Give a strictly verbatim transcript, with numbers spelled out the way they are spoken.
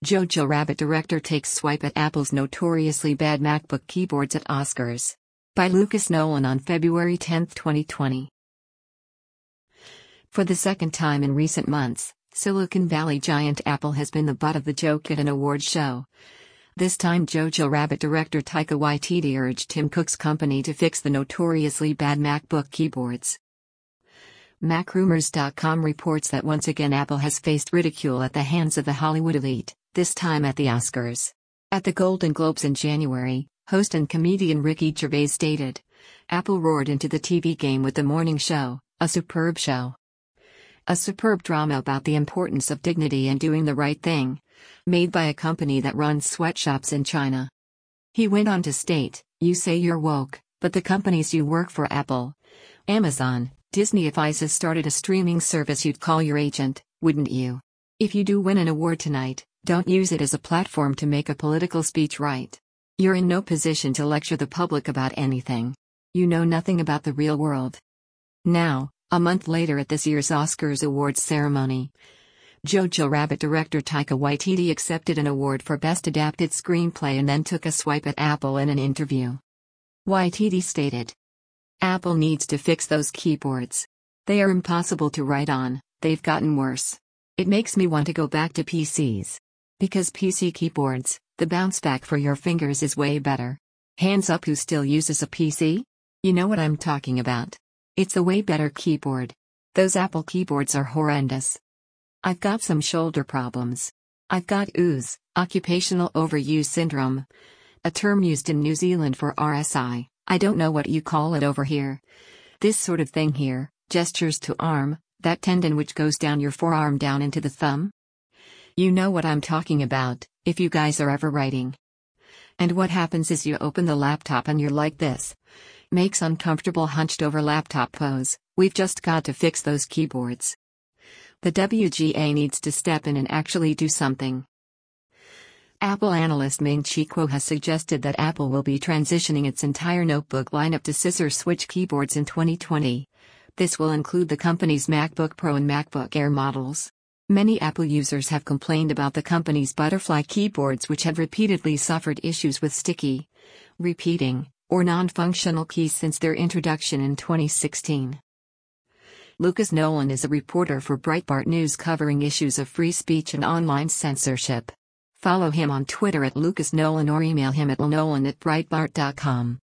Jojo Rabbit director takes swipe at Apple's notoriously bad MacBook keyboards at Oscars. By Lucas Nolan on February tenth, twenty twenty. For the second time in recent months, Silicon Valley giant Apple has been the butt of the joke at an awards show. This time Jojo Rabbit director Taika Waititi urged Tim Cook's company to fix the notoriously bad MacBook keyboards. Mac Rumors dot com reports that once again Apple has faced ridicule at the hands of the Hollywood elite, this time at the Oscars. At the Golden Globes in January, host and comedian Ricky Gervais stated, "Apple roared into the T V game with The Morning Show, a superb show. A superb drama about the importance of dignity and doing the right thing, made by a company that runs sweatshops in China." He went on to state, "You say you're woke, but the companies you work for, Apple, Amazon, Disney, if ISIS started a streaming service you'd call your agent, wouldn't you? If you do win an award tonight, don't use it as a platform to make a political speech, right? You're in no position to lecture the public about anything. You know nothing about the real world." Now, a month later at this year's Oscars awards ceremony, Jojo Rabbit director Taika Waititi accepted an award for Best Adapted Screenplay and then took a swipe at Apple in an interview. Waititi stated, "Apple needs to fix those keyboards. They are impossible to write on, they've gotten worse. It makes me want to go back to P Cs. Because P C keyboards, the bounce back for your fingers is way better. Hands up who still uses a P C? You know what I'm talking about. It's a way better keyboard. Those Apple keyboards are horrendous. I've got some shoulder problems. I've got O O S, occupational overuse syndrome, a term used in New Zealand for R S I, I don't know what you call it over here. This sort of thing here, gestures to arm, that tendon which goes down your forearm down into the thumb. You know what I'm talking about, if you guys are ever writing. And what happens is you open the laptop and you're like this. Makes uncomfortable hunched over laptop pose. We've just got to fix those keyboards. The W G A needs to step in and actually do something." Apple analyst Ming-Chi Kuo has suggested that Apple will be transitioning its entire notebook lineup to scissor switch keyboards in twenty twenty. This will include the company's MacBook Pro and MacBook Air models. Many Apple users have complained about the company's butterfly keyboards, which have repeatedly suffered issues with sticky, repeating, or non-functional keys since their introduction in twenty sixteen. Lucas Nolan is a reporter for Breitbart News covering issues of free speech and online censorship. Follow him on Twitter at Lucas Nolan or email him at nolan at breitbart dot com.